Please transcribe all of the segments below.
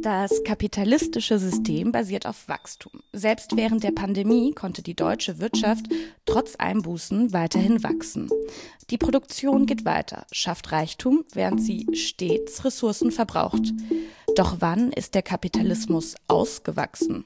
Das kapitalistische System basiert auf Wachstum. Selbst während der Pandemie konnte die deutsche Wirtschaft trotz Einbußen weiterhin wachsen. Die Produktion geht weiter, schafft Reichtum, während sie stets Ressourcen verbraucht. Doch wann ist der Kapitalismus ausgewachsen?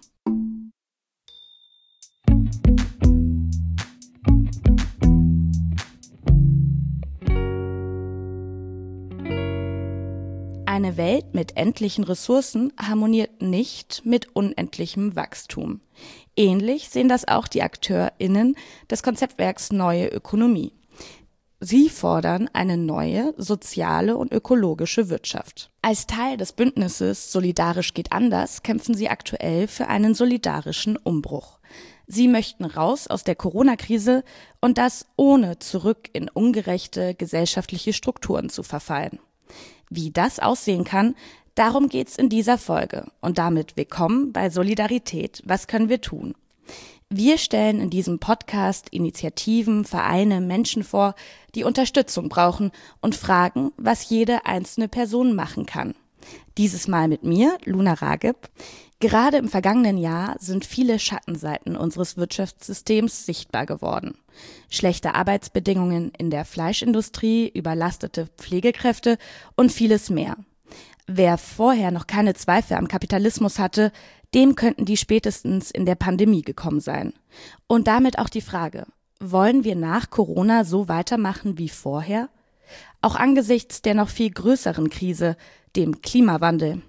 Eine Welt mit endlichen Ressourcen harmoniert nicht mit unendlichem Wachstum. Ähnlich sehen das auch die AkteurInnen des Konzeptwerks Neue Ökonomie. Sie fordern eine neue, soziale und ökologische Wirtschaft. Als Teil des Bündnisses Solidarisch geht anders kämpfen sie aktuell für einen solidarischen Umbruch. Sie möchten raus aus der Corona-Krise und das ohne zurück in ungerechte gesellschaftliche Strukturen zu verfallen. Wie das aussehen kann, darum geht's in dieser Folge. Und damit willkommen bei Solidarität. Was können wir tun? Wir stellen in diesem Podcast Initiativen, Vereine, Menschen vor, die Unterstützung brauchen und fragen, was jede einzelne Person machen kann. Dieses Mal mit mir, Luna Ragib. Gerade im vergangenen Jahr sind viele Schattenseiten unseres Wirtschaftssystems sichtbar geworden. Schlechte Arbeitsbedingungen in der Fleischindustrie, überlastete Pflegekräfte und vieles mehr. Wer vorher noch keine Zweifel am Kapitalismus hatte, dem könnten die spätestens in der Pandemie gekommen sein. Und damit auch die Frage, wollen wir nach Corona so weitermachen wie vorher? Auch angesichts der noch viel größeren Krise, dem Klimawandel.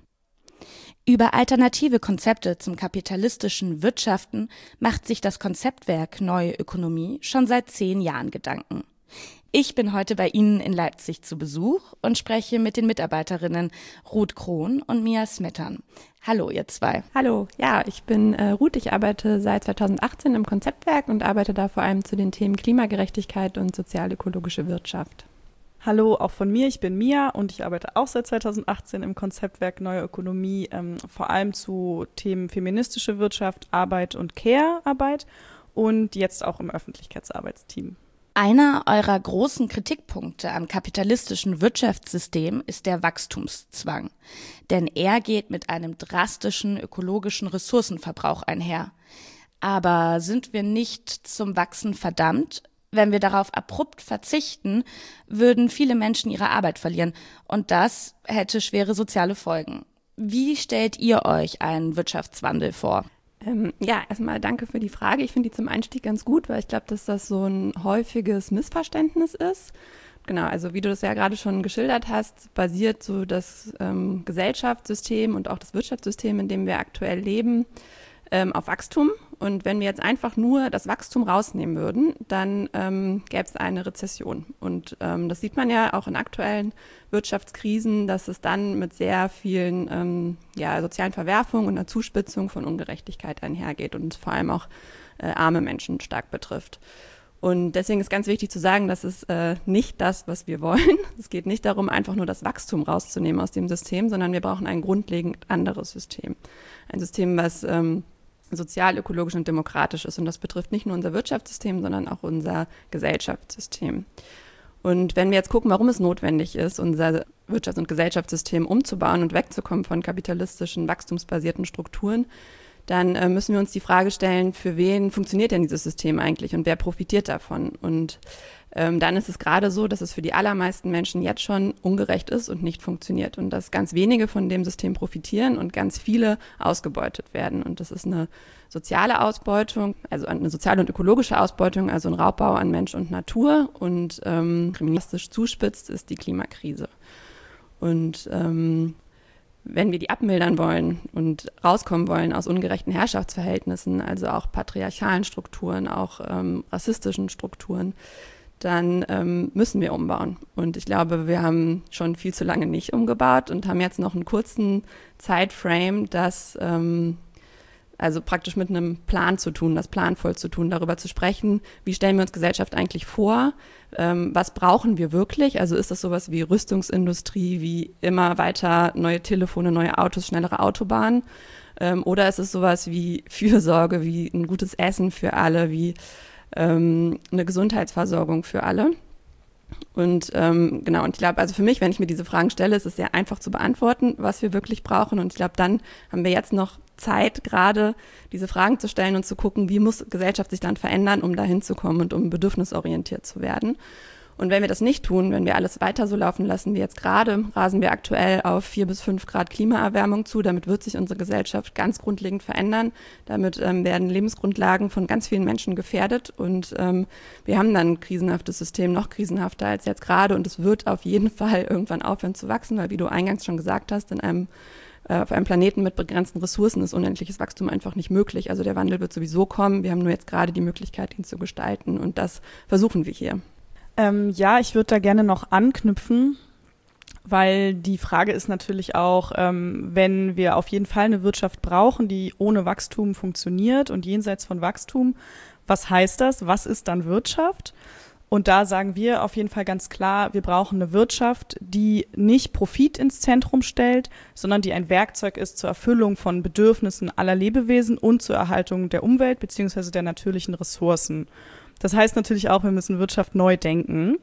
Über alternative Konzepte zum kapitalistischen Wirtschaften macht sich das Konzeptwerk Neue Ökonomie schon seit 10 Jahren Gedanken. Ich bin heute bei Ihnen in Leipzig zu Besuch und spreche mit den Mitarbeiterinnen Ruth Krohn und Mia Smettern. Hallo, ihr zwei. Hallo, ja, ich bin Ruth, ich arbeite seit 2018 im Konzeptwerk und arbeite da vor allem zu den Themen Klimagerechtigkeit und sozial-ökologische Wirtschaft. Hallo, auch von mir, ich bin Mia und ich arbeite auch seit 2018 im Konzeptwerk Neue Ökonomie, vor allem zu Themen feministische Wirtschaft, Arbeit und Care-Arbeit und jetzt auch im Öffentlichkeitsarbeitsteam. Einer eurer großen Kritikpunkte am kapitalistischen Wirtschaftssystem ist der Wachstumszwang. Denn er geht mit einem drastischen ökologischen Ressourcenverbrauch einher. Aber sind wir nicht zum Wachsen verdammt? Wenn wir darauf abrupt verzichten, würden viele Menschen ihre Arbeit verlieren. Und das hätte schwere soziale Folgen. Wie stellt ihr euch einen Wirtschaftswandel vor? Ja, erstmal danke für die Frage. Ich finde die zum Einstieg ganz gut, weil ich glaube, dass das so ein häufiges Missverständnis ist. Genau, also wie du das ja gerade schon geschildert hast, basiert so das Gesellschaftssystem und auch das Wirtschaftssystem, in dem wir aktuell leben, auf Wachstum. Und wenn wir jetzt einfach nur das Wachstum rausnehmen würden, dann gäbe es eine Rezession. Und das sieht man ja auch in aktuellen Wirtschaftskrisen, dass es dann mit sehr vielen sozialen Verwerfungen und einer Zuspitzung von Ungerechtigkeit einhergeht und vor allem auch arme Menschen stark betrifft. Und deswegen ist ganz wichtig zu sagen, das ist nicht das, was wir wollen. Es geht nicht darum, einfach nur das Wachstum rauszunehmen aus dem System, sondern wir brauchen ein grundlegend anderes System. Ein System, was sozial, ökologisch und demokratisch ist. Und das betrifft nicht nur unser Wirtschaftssystem, sondern auch unser Gesellschaftssystem. Und wenn wir jetzt gucken, warum es notwendig ist, unser Wirtschafts- und Gesellschaftssystem umzubauen und wegzukommen von kapitalistischen, wachstumsbasierten Strukturen, dann müssen wir uns die Frage stellen, für wen funktioniert denn dieses System eigentlich und wer profitiert davon? Und dann ist es gerade so, dass es für die allermeisten Menschen jetzt schon ungerecht ist und nicht funktioniert und dass ganz wenige von dem System profitieren und ganz viele ausgebeutet werden. Und das ist eine soziale Ausbeutung, also eine soziale und ökologische Ausbeutung, also ein Raubbau an Mensch und Natur und kriminalistisch zuspitzt ist die Klimakrise. Und wenn wir die abmildern wollen und rauskommen wollen aus ungerechten Herrschaftsverhältnissen, also auch patriarchalen Strukturen, auch rassistischen Strukturen, dann müssen wir umbauen. Und ich glaube, wir haben schon viel zu lange nicht umgebaut und haben jetzt noch einen kurzen Zeitframe, das also praktisch mit einem Plan zu tun, das planvoll zu tun, darüber zu sprechen, wie stellen wir uns Gesellschaft eigentlich vor, was brauchen wir wirklich, also ist das sowas wie Rüstungsindustrie, wie immer weiter neue Telefone, neue Autos, schnellere Autobahnen, oder ist es sowas wie Fürsorge, wie ein gutes Essen für alle, wie eine Gesundheitsversorgung für alle. Und genau, und ich glaube, also für mich, wenn ich mir diese Fragen stelle, ist es sehr einfach zu beantworten, was wir wirklich brauchen. Und ich glaube, dann haben wir jetzt noch Zeit, gerade diese Fragen zu stellen und zu gucken, wie muss Gesellschaft sich dann verändern, um da hinzukommen und um bedürfnisorientiert zu werden. Und wenn wir das nicht tun, wenn wir alles weiter so laufen lassen wie jetzt gerade, rasen wir aktuell auf 4 bis 5 Grad Klimaerwärmung zu. Damit wird sich unsere Gesellschaft ganz grundlegend verändern. Damit werden Lebensgrundlagen von ganz vielen Menschen gefährdet. Und wir haben dann ein krisenhaftes System, noch krisenhafter als jetzt gerade. Und es wird auf jeden Fall irgendwann aufhören zu wachsen, weil, wie du eingangs schon gesagt hast, auf einem Planeten mit begrenzten Ressourcen ist unendliches Wachstum einfach nicht möglich. Also der Wandel wird sowieso kommen. Wir haben nur jetzt gerade die Möglichkeit, ihn zu gestalten. Und das versuchen wir hier. Ja, ich würde da gerne noch anknüpfen, weil die Frage ist natürlich auch, wenn wir auf jeden Fall eine Wirtschaft brauchen, die ohne Wachstum funktioniert und jenseits von Wachstum, was heißt das? Was ist dann Wirtschaft? Und da sagen wir auf jeden Fall ganz klar, wir brauchen eine Wirtschaft, die nicht Profit ins Zentrum stellt, sondern die ein Werkzeug ist zur Erfüllung von Bedürfnissen aller Lebewesen und zur Erhaltung der Umwelt bzw. der natürlichen Ressourcen. Das heißt natürlich auch, wir müssen Wirtschaft neu denken.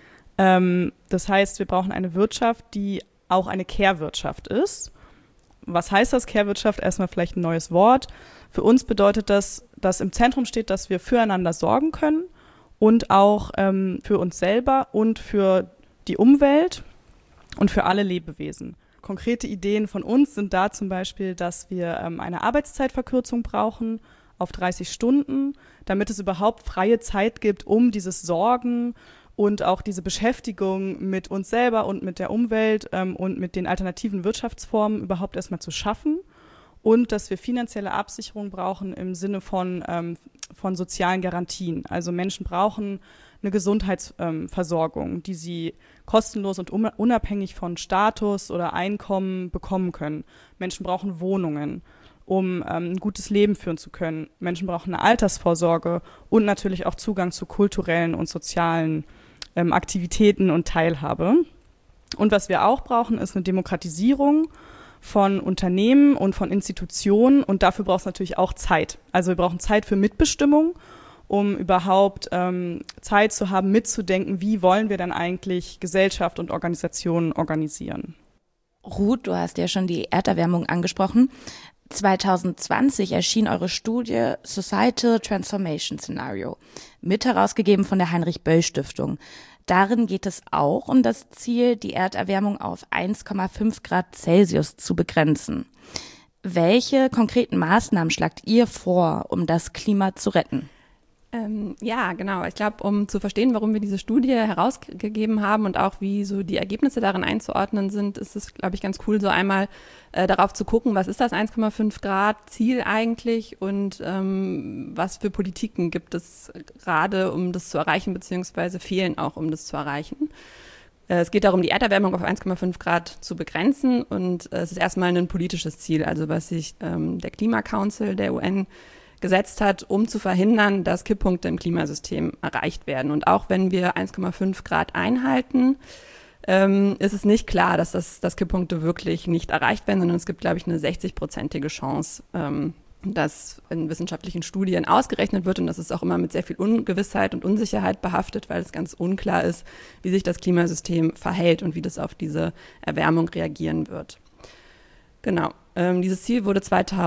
Das heißt, wir brauchen eine Wirtschaft, die auch eine Care-Wirtschaft ist. Was heißt das, Care-Wirtschaft? Erstmal vielleicht ein neues Wort. Für uns bedeutet das, dass im Zentrum steht, dass wir füreinander sorgen können und auch für uns selber und für die Umwelt und für alle Lebewesen. Konkrete Ideen von uns sind da zum Beispiel, dass wir eine Arbeitszeitverkürzung brauchen auf 30 Stunden, damit es überhaupt freie Zeit gibt, um dieses Sorgen und auch diese Beschäftigung mit uns selber und mit der Umwelt und mit den alternativen Wirtschaftsformen überhaupt erstmal zu schaffen. Und dass wir finanzielle Absicherung brauchen im Sinne von sozialen Garantien. Also Menschen brauchen eine Gesundheitsversorgung, die sie kostenlos und unabhängig von Status oder Einkommen bekommen können. Menschen brauchen Wohnungen, um ein gutes Leben führen zu können. Menschen brauchen eine Altersvorsorge und natürlich auch Zugang zu kulturellen und sozialen Aktivitäten und Teilhabe. Und was wir auch brauchen, ist eine Demokratisierung von Unternehmen und von Institutionen. Und dafür braucht es natürlich auch Zeit. Also wir brauchen Zeit für Mitbestimmung, um überhaupt Zeit zu haben, mitzudenken, wie wollen wir dann eigentlich Gesellschaft und Organisationen organisieren. Ruth, du hast ja schon die Erderwärmung angesprochen. 2020 erschien eure Studie Societal Transformation Scenario, mit herausgegeben von der Heinrich-Böll-Stiftung. Darin geht es auch um das Ziel, die Erderwärmung auf 1,5 Grad Celsius zu begrenzen. Welche konkreten Maßnahmen schlagt ihr vor, um das Klima zu retten? Ja, genau. Ich glaube, um zu verstehen, warum wir diese Studie herausgegeben haben und auch wie so die Ergebnisse darin einzuordnen sind, ist es, glaube ich, ganz cool, so einmal darauf zu gucken, was ist das 1,5 Grad Ziel eigentlich und was für Politiken gibt es gerade, um das zu erreichen, beziehungsweise fehlen auch, um das zu erreichen. Es geht darum, die Erderwärmung auf 1,5 Grad zu begrenzen und es ist erstmal ein politisches Ziel, also was sich der Klimacouncil der UN gesetzt hat, um zu verhindern, dass Kipppunkte im Klimasystem erreicht werden. Und auch wenn wir 1,5 Grad einhalten, ist es nicht klar, dass Kipppunkte wirklich nicht erreicht werden, sondern es gibt, glaube ich, eine 60-prozentige Chance, dass in wissenschaftlichen Studien ausgerechnet wird. Und das ist auch immer mit sehr viel Ungewissheit und Unsicherheit behaftet, weil es ganz unklar ist, wie sich das Klimasystem verhält und wie das auf diese Erwärmung reagieren wird. Genau. Dieses Ziel wurde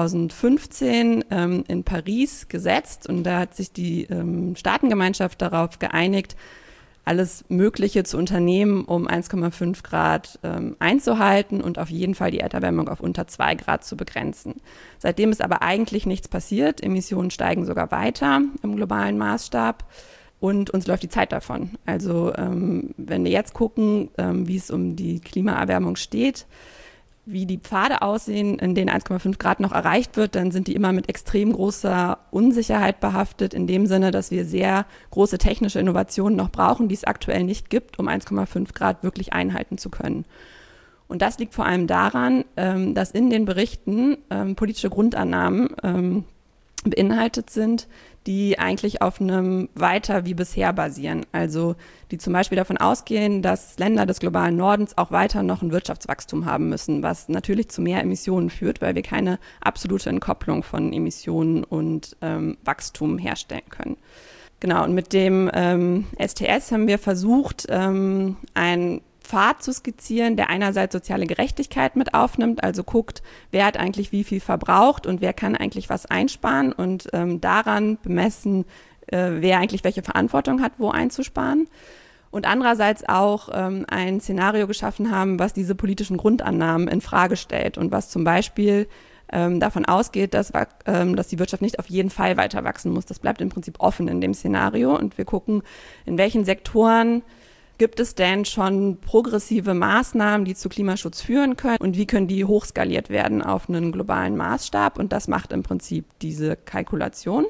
2015 in Paris gesetzt und da hat sich die Staatengemeinschaft darauf geeinigt, alles Mögliche zu unternehmen, um 1,5 Grad einzuhalten und auf jeden Fall die Erderwärmung auf unter 2 Grad zu begrenzen. Seitdem ist aber eigentlich nichts passiert. Emissionen steigen sogar weiter im globalen Maßstab. Und uns läuft die Zeit davon. Also wenn wir jetzt gucken, wie es um die Klimaerwärmung steht, wie die Pfade aussehen, in denen 1,5 Grad noch erreicht wird, dann sind die immer mit extrem großer Unsicherheit behaftet, in dem Sinne, dass wir sehr große technische Innovationen noch brauchen, die es aktuell nicht gibt, um 1,5 Grad wirklich einhalten zu können. Und das liegt vor allem daran, dass in den Berichten politische Grundannahmen beinhaltet sind, die eigentlich auf einem Weiter wie bisher basieren. Also die zum Beispiel davon ausgehen, dass Länder des globalen Nordens auch weiter noch ein Wirtschaftswachstum haben müssen, was natürlich zu mehr Emissionen führt, weil wir keine absolute Entkopplung von Emissionen und Wachstum herstellen können. Genau, und mit dem STS haben wir versucht, einen Pfad zu skizzieren, der einerseits soziale Gerechtigkeit mit aufnimmt, also guckt, wer hat eigentlich wie viel verbraucht und wer kann eigentlich was einsparen und daran bemessen, wer eigentlich welche Verantwortung hat, wo einzusparen. Und andererseits auch ein Szenario geschaffen haben, was diese politischen Grundannahmen in Frage stellt und was zum Beispiel davon ausgeht, dass die Wirtschaft nicht auf jeden Fall weiter wachsen muss. Das bleibt im Prinzip offen in dem Szenario und wir gucken, in welchen Sektoren gibt es denn schon progressive Maßnahmen, die zu Klimaschutz führen können und wie können die hochskaliert werden auf einen globalen Maßstab, und das macht im Prinzip diese Kalkulation.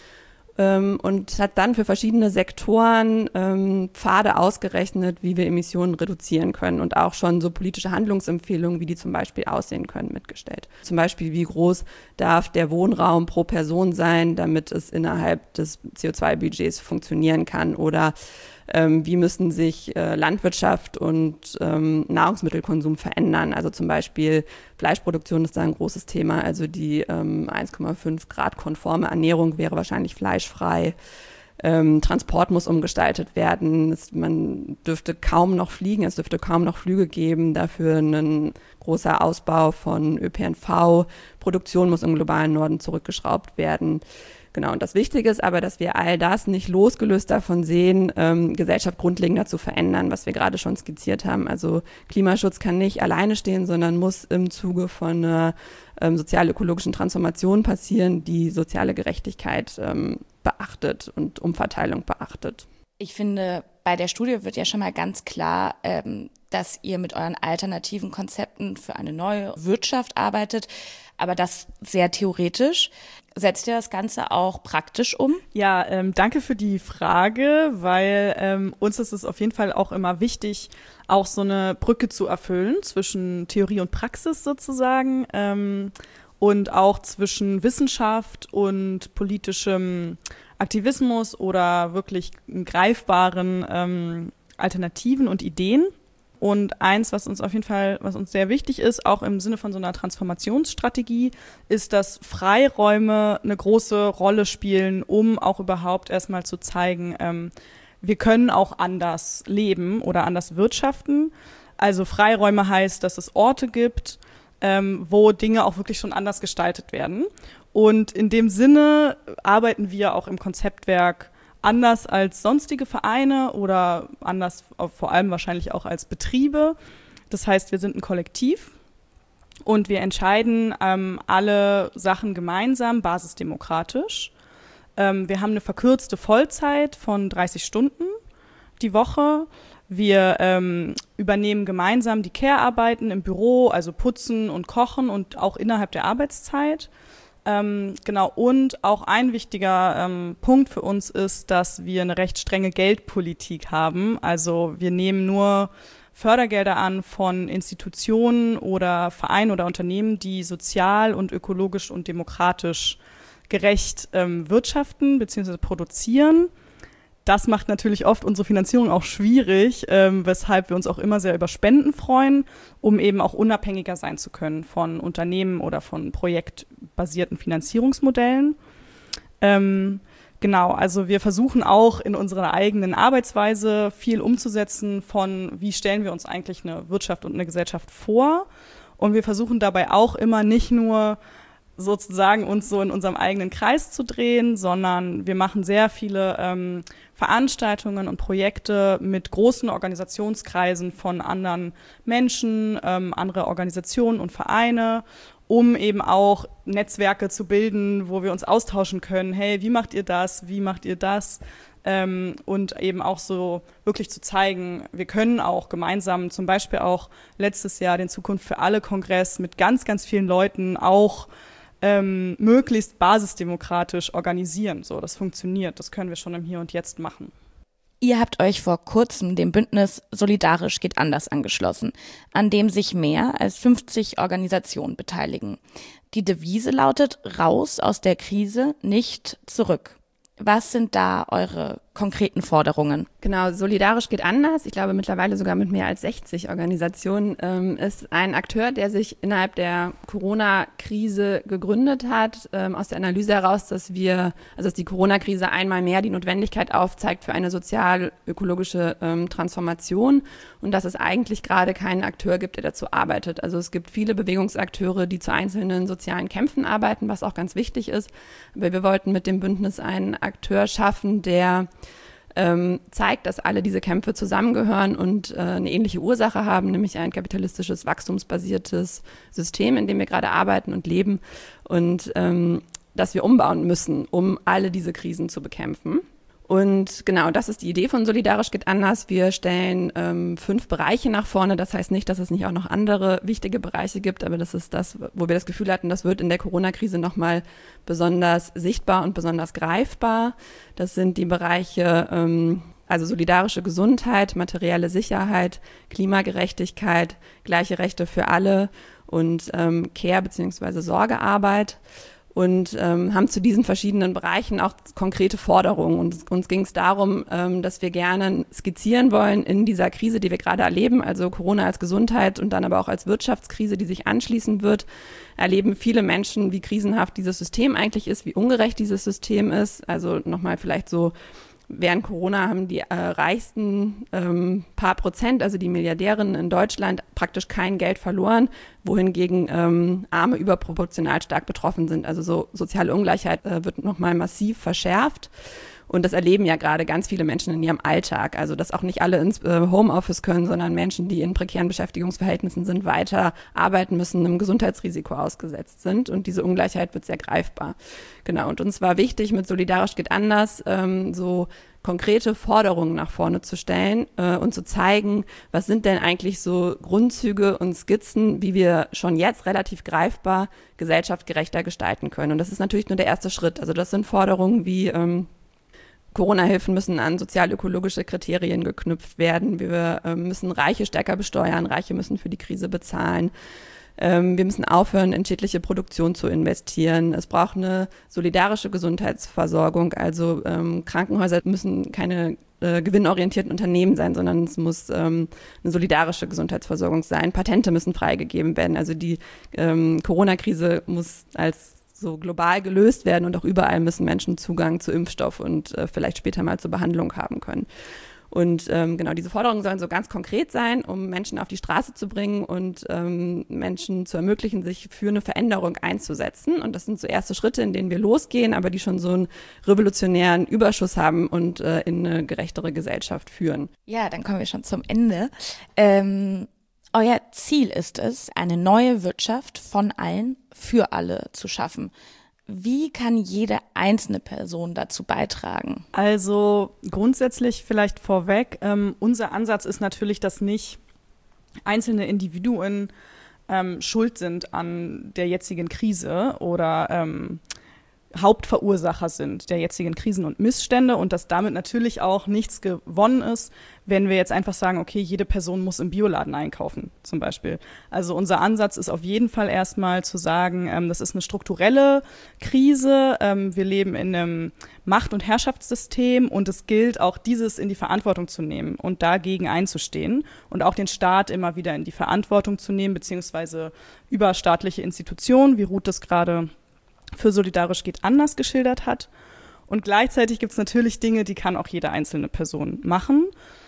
Und hat dann für verschiedene Sektoren Pfade ausgerechnet, wie wir Emissionen reduzieren können und auch schon so politische Handlungsempfehlungen, wie die zum Beispiel aussehen können, mitgestellt. Zum Beispiel, wie groß darf der Wohnraum pro Person sein, damit es innerhalb des CO2-Budgets funktionieren kann, oder wie müssen sich Landwirtschaft und Nahrungsmittelkonsum verändern. Also zum Beispiel Fleischproduktion ist da ein großes Thema. Also die 1,5 Grad konforme Ernährung wäre wahrscheinlich fleischfrei. Transport muss umgestaltet werden. Man dürfte kaum noch fliegen. Es dürfte kaum noch Flüge geben. Dafür ein großer Ausbau von ÖPNV. Produktion muss im globalen Norden zurückgeschraubt werden. Genau, und das Wichtige ist aber, dass wir all das nicht losgelöst davon sehen, Gesellschaft grundlegender zu verändern, was wir gerade schon skizziert haben. Also Klimaschutz kann nicht alleine stehen, sondern muss im Zuge von einer sozial-ökologischen Transformation passieren, die soziale Gerechtigkeit beachtet und Umverteilung beachtet. Ich finde, bei der Studie wird ja schon mal ganz klar, dass ihr mit euren alternativen Konzepten für eine neue Wirtschaft arbeitet, aber das sehr theoretisch. Setzt ihr das Ganze auch praktisch um? Ja, danke für die Frage, weil uns ist es auf jeden Fall auch immer wichtig, auch so eine Brücke zu erfüllen zwischen Theorie und Praxis sozusagen und auch zwischen Wissenschaft und politischem Aktivismus oder wirklich greifbaren Alternativen und Ideen. Und eins, was uns sehr wichtig ist, auch im Sinne von so einer Transformationsstrategie, ist, dass Freiräume eine große Rolle spielen, um auch überhaupt erstmal zu zeigen, wir können auch anders leben oder anders wirtschaften. Also Freiräume heißt, dass es Orte gibt, wo Dinge auch wirklich schon anders gestaltet werden. Und in dem Sinne arbeiten wir auch im Konzeptwerk anders als sonstige Vereine oder anders vor allem wahrscheinlich auch als Betriebe. Das heißt, wir sind ein Kollektiv und wir entscheiden alle Sachen gemeinsam, basisdemokratisch. Wir haben eine verkürzte Vollzeit von 30 Stunden die Woche. Wir übernehmen gemeinsam die Care-Arbeiten im Büro, also putzen und kochen und auch innerhalb der Arbeitszeit. Genau, und auch ein wichtiger Punkt für uns ist, dass wir eine recht strenge Geldpolitik haben. Also wir nehmen nur Fördergelder an von Institutionen oder Vereinen oder Unternehmen, die sozial und ökologisch und demokratisch gerecht wirtschaften bzw. produzieren. Das macht natürlich oft unsere Finanzierung auch schwierig, weshalb wir uns auch immer sehr über Spenden freuen, um eben auch unabhängiger sein zu können von Unternehmen oder von projektbasierten Finanzierungsmodellen. Genau, also wir versuchen auch in unserer eigenen Arbeitsweise viel umzusetzen von, wie stellen wir uns eigentlich eine Wirtschaft und eine Gesellschaft vor. Und wir versuchen dabei auch immer nicht nur sozusagen uns so in unserem eigenen Kreis zu drehen, sondern wir machen sehr viele Veranstaltungen und Projekte mit großen Organisationskreisen von anderen Menschen, andere Organisationen und Vereine, um eben auch Netzwerke zu bilden, wo wir uns austauschen können. Hey, wie macht ihr das? Wie macht ihr das? Und eben auch so wirklich zu zeigen, wir können auch gemeinsam, zum Beispiel auch letztes Jahr den Zukunft für alle Kongress mit ganz, ganz vielen Leuten auch möglichst basisdemokratisch organisieren. So, das funktioniert. Das können wir schon im Hier und Jetzt machen. Ihr habt euch vor kurzem dem Bündnis Solidarisch geht anders angeschlossen, an dem sich mehr als 50 Organisationen beteiligen. Die Devise lautet: Raus aus der Krise, nicht zurück. Was sind da eure konkreten Forderungen? Genau, solidarisch geht anders. Ich glaube mittlerweile sogar mit mehr als 60 Organisationen, ist ein Akteur, der sich innerhalb der Corona-Krise gegründet hat, aus der Analyse heraus, dass die Corona-Krise einmal mehr die Notwendigkeit aufzeigt für eine sozial-ökologische Transformation und dass es eigentlich gerade keinen Akteur gibt, der dazu arbeitet. Also es gibt viele Bewegungsakteure, die zu einzelnen sozialen Kämpfen arbeiten, was auch ganz wichtig ist. Aber wir wollten mit dem Bündnis einen Akteur schaffen, der zeigt, dass alle diese Kämpfe zusammengehören und eine ähnliche Ursache haben, nämlich ein kapitalistisches, wachstumsbasiertes System, in dem wir gerade arbeiten und leben und dass wir umbauen müssen, um alle diese Krisen zu bekämpfen. Und genau, das ist die Idee von Solidarisch geht anders. Wir stellen 5 Bereiche nach vorne. Das heißt nicht, dass es nicht auch noch andere wichtige Bereiche gibt, aber das ist das, wo wir das Gefühl hatten, das wird in der Corona-Krise nochmal besonders sichtbar und besonders greifbar. Das sind die Bereiche, also solidarische Gesundheit, materielle Sicherheit, Klimagerechtigkeit, gleiche Rechte für alle und Care- bzw. Sorgearbeit. Und haben zu diesen verschiedenen Bereichen auch konkrete Forderungen. Und uns ging es darum, dass wir gerne skizzieren wollen in dieser Krise, die wir gerade erleben, also Corona als Gesundheit und dann aber auch als Wirtschaftskrise, die sich anschließen wird, erleben viele Menschen, wie krisenhaft dieses System eigentlich ist, wie ungerecht dieses System ist. Also nochmal vielleicht so, während Corona haben die reichsten paar Prozent, also die Milliardärinnen in Deutschland, praktisch kein Geld verloren, wohingegen Arme überproportional stark betroffen sind. Also so soziale Ungleichheit wird nochmal massiv verschärft. Und das erleben ja gerade ganz viele Menschen in ihrem Alltag. Also dass auch nicht alle ins Homeoffice können, sondern Menschen, die in prekären Beschäftigungsverhältnissen sind, weiter arbeiten müssen, einem Gesundheitsrisiko ausgesetzt sind. Und diese Ungleichheit wird sehr greifbar. Genau, und uns war wichtig, mit Solidarisch geht anders, so konkrete Forderungen nach vorne zu stellen und zu zeigen, was sind denn eigentlich so Grundzüge und Skizzen, wie wir schon jetzt relativ greifbar Gesellschaft gerechter gestalten können. Und das ist natürlich nur der erste Schritt. Also das sind Forderungen wie Corona-Hilfen müssen an sozial-ökologische Kriterien geknüpft werden. Wir müssen Reiche stärker besteuern. Reiche müssen für die Krise bezahlen. Wir müssen aufhören, in schädliche Produktion zu investieren. Es braucht eine solidarische Gesundheitsversorgung. Also Krankenhäuser müssen keine gewinnorientierten Unternehmen sein, sondern es muss eine solidarische Gesundheitsversorgung sein. Patente müssen freigegeben werden. Also die Corona-Krise muss als so global gelöst werden und auch überall müssen Menschen Zugang zu Impfstoff und vielleicht später mal zur Behandlung haben können. Und genau, diese Forderungen sollen so ganz konkret sein, um Menschen auf die Straße zu bringen und Menschen zu ermöglichen, sich für eine Veränderung einzusetzen. Und das sind so erste Schritte, in denen wir losgehen, aber die schon so einen revolutionären Überschuss haben und in eine gerechtere Gesellschaft führen. Ja, dann kommen wir schon zum Ende. Euer Ziel ist es, eine neue Wirtschaft von allen für alle zu schaffen. Wie kann jede einzelne Person dazu beitragen? Also grundsätzlich vielleicht vorweg, unser Ansatz ist natürlich, dass nicht einzelne Individuen schuld sind an der jetzigen Krise oder Hauptverursacher sind der jetzigen Krisen und Missstände und dass damit natürlich auch nichts gewonnen ist, wenn wir jetzt einfach sagen, okay, jede Person muss im Bioladen einkaufen, zum Beispiel. Also unser Ansatz ist auf jeden Fall erstmal zu sagen, das ist eine strukturelle Krise, wir leben in einem Macht- und Herrschaftssystem und es gilt auch dieses in die Verantwortung zu nehmen und dagegen einzustehen und auch den Staat immer wieder in die Verantwortung zu nehmen, beziehungsweise überstaatliche Institutionen, wie Ruth das gerade für Solidarisch geht anders geschildert hat. Und gleichzeitig gibt es natürlich Dinge, die kann auch jede einzelne Person machen.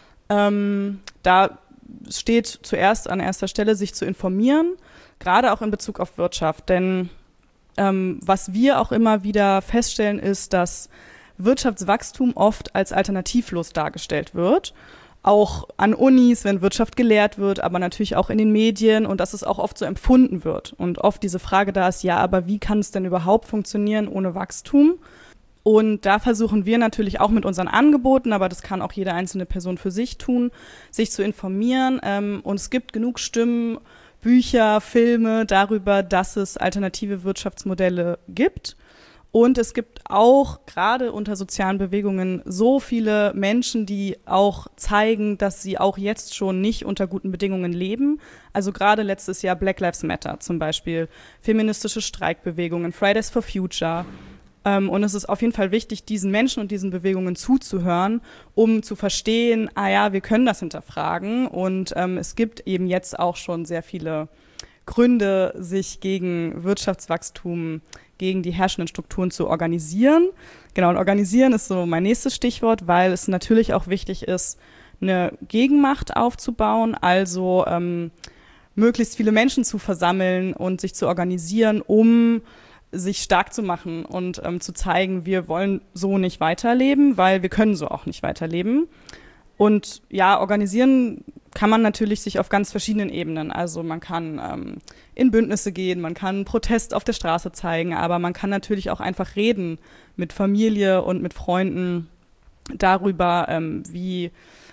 Da steht zuerst an erster Stelle, sich zu informieren, gerade auch in Bezug auf Wirtschaft. Denn was wir auch immer wieder feststellen, ist, dass Wirtschaftswachstum oft als alternativlos dargestellt wird. Auch an Unis, wenn Wirtschaft gelehrt wird, aber natürlich auch in den Medien und dass es auch oft so empfunden wird. Und oft diese Frage da ist, ja, aber wie kann es denn überhaupt funktionieren ohne Wachstum? Und da versuchen wir natürlich auch mit unseren Angeboten, aber das kann auch jede einzelne Person für sich tun, sich zu informieren. Und es gibt genug Stimmen, Bücher, Filme darüber, dass es alternative Wirtschaftsmodelle gibt. Und es gibt auch gerade unter sozialen Bewegungen so viele Menschen, die auch zeigen, dass sie auch jetzt schon nicht unter guten Bedingungen leben. Also gerade letztes Jahr Black Lives Matter zum Beispiel, feministische Streikbewegungen, Fridays for Future. Und es ist auf jeden Fall wichtig, diesen Menschen und diesen Bewegungen zuzuhören, um zu verstehen, wir können das hinterfragen. Und es gibt eben jetzt auch schon sehr viele Gründe, sich gegen Wirtschaftswachstum, gegen die herrschenden Strukturen zu organisieren. Genau, und organisieren ist so mein nächstes Stichwort, weil es natürlich auch wichtig ist, eine Gegenmacht aufzubauen, also möglichst viele Menschen zu versammeln und sich zu organisieren, um sich stark zu machen und zu zeigen, wir wollen so nicht weiterleben, weil wir können so auch nicht weiterleben. Und ja, organisieren kann man natürlich sich auf ganz verschiedenen Ebenen. Also man kann in Bündnisse gehen, man kann Protest auf der Straße zeigen, aber man kann natürlich auch einfach reden mit Familie und mit Freunden darüber, wie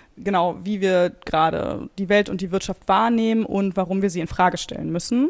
wir gerade die Welt und die Wirtschaft wahrnehmen und warum wir sie in Frage stellen müssen.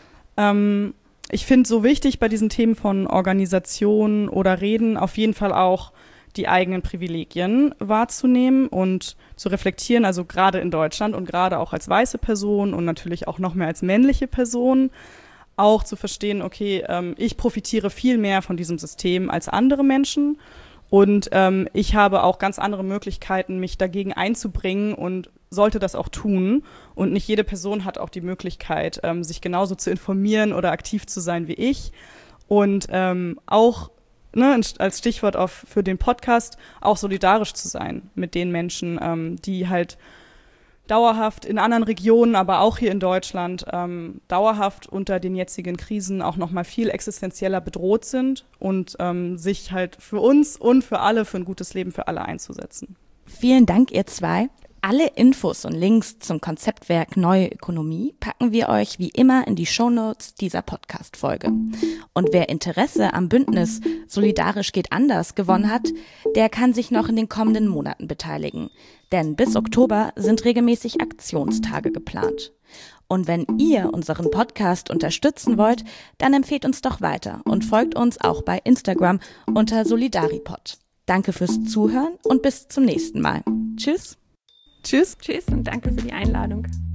Ich finde so wichtig bei diesen Themen von Organisation oder Reden auf jeden Fall auch die eigenen Privilegien wahrzunehmen und zu reflektieren, also gerade in Deutschland und gerade auch als weiße Person und natürlich auch noch mehr als männliche Person, auch zu verstehen, okay, ich profitiere viel mehr von diesem System als andere Menschen. Und ich habe auch ganz andere Möglichkeiten, mich dagegen einzubringen und sollte das auch tun. Und nicht jede Person hat auch die Möglichkeit, sich genauso zu informieren oder aktiv zu sein wie ich. Und auch als Stichwort für den Podcast, auch solidarisch zu sein mit den Menschen, die halt dauerhaft in anderen Regionen, aber auch hier in Deutschland, dauerhaft unter den jetzigen Krisen auch nochmal viel existenzieller bedroht sind und sich halt für uns und für alle, für ein gutes Leben für alle einzusetzen. Vielen Dank, ihr zwei. Alle Infos und Links zum Konzeptwerk Neue Ökonomie packen wir euch wie immer in die Shownotes dieser Podcast-Folge. Und wer Interesse am Bündnis Solidarisch geht anders gewonnen hat, der kann sich noch in den kommenden Monaten beteiligen. Denn bis Oktober sind regelmäßig Aktionstage geplant. Und wenn ihr unseren Podcast unterstützen wollt, dann empfehlt uns doch weiter und folgt uns auch bei Instagram unter Solidaripod. Danke fürs Zuhören und bis zum nächsten Mal. Tschüss. Tschüss. Tschüss und danke für die Einladung.